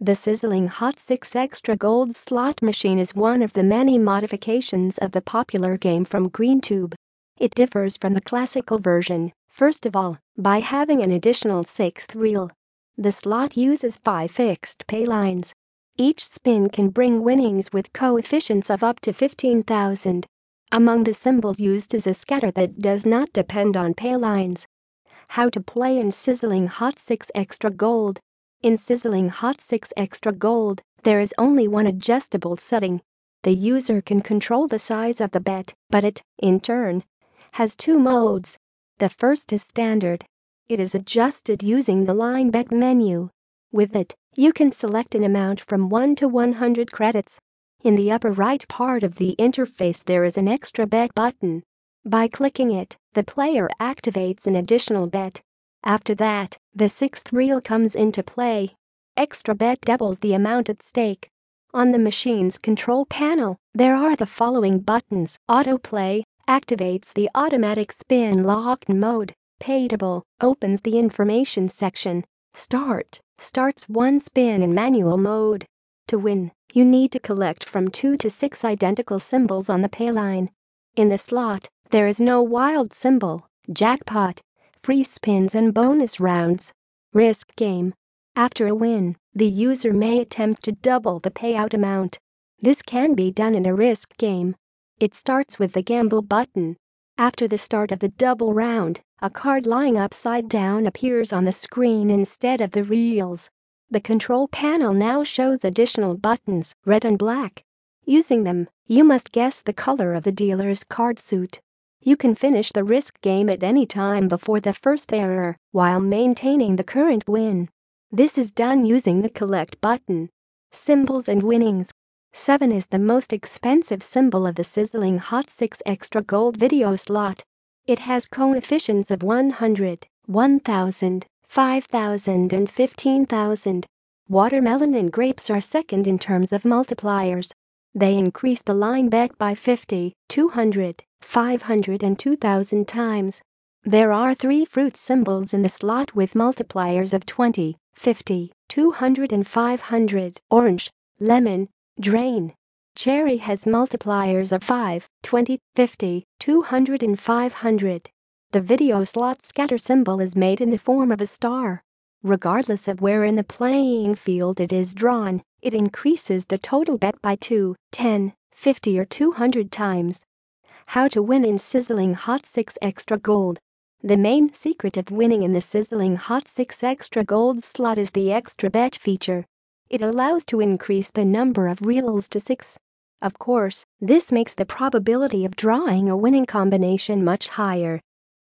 The Sizzling Hot 6 Extra Gold slot machine is one of the many modifications of the popular game from GreenTube. It differs from the classical version, first of all, by having an additional sixth reel. The slot uses 5 fixed pay lines. Each spin can bring winnings with coefficients of up to 15,000. Among the symbols used is a scatter that does not depend on pay lines. How to play in Sizzling Hot 6 Extra Gold. In Sizzling Hot 6 Extra Gold, there is only one adjustable setting. The user can control the size of the bet, but it, in turn, has 2 modes. The first is standard. It is adjusted using the line bet menu. With it, you can select an amount from 1 to 100 credits. In the upper right part of the interface there is an extra bet button. By clicking it, the player activates an additional bet. After that, the sixth reel comes into play. Extra bet doubles the amount at stake. On the machine's control panel, there are the following buttons. Autoplay activates the automatic spin lock mode. Payable opens the information section. Start starts one spin in manual mode. To win, you need to collect from 2 to 6 identical symbols on the pay line. In the slot, there is no wild symbol, jackpot, free spins and bonus rounds. Risk game. After a win, the user may attempt to double the payout amount. This can be done in a risk game. It starts with the gamble button. After the start of the double round, a card lying upside down appears on the screen instead of the reels. The control panel now shows additional buttons, red and black. Using them, you must guess the color of the dealer's card suit. You can finish the risk game at any time before the first error, while maintaining the current win. This is done using the collect button. Symbols and winnings. 7 is the most expensive symbol of the Sizzling Hot 6 Extra Gold video slot. It has coefficients of 100, 1,000, 5,000 and 15,000. Watermelon and grapes are second in terms of multipliers. They increase the line bet by 50, 200, 500 and 2,000 times. There are 3 fruit symbols in the slot with multipliers of 20, 50, 200 and 500. Orange, lemon, drain. Cherry has multipliers of 5, 20, 50, 200 and 500. The video slot scatter symbol is made in the form of a star. Regardless of where in the playing field it is drawn, it increases the total bet by 2, 10, 50 or 200 times. How to win in Sizzling Hot 6 Extra Gold. The main secret of winning in the Sizzling Hot 6 Extra Gold slot is the extra bet feature. It allows to increase the number of reels to 6. Of course, this makes the probability of drawing a winning combination much higher.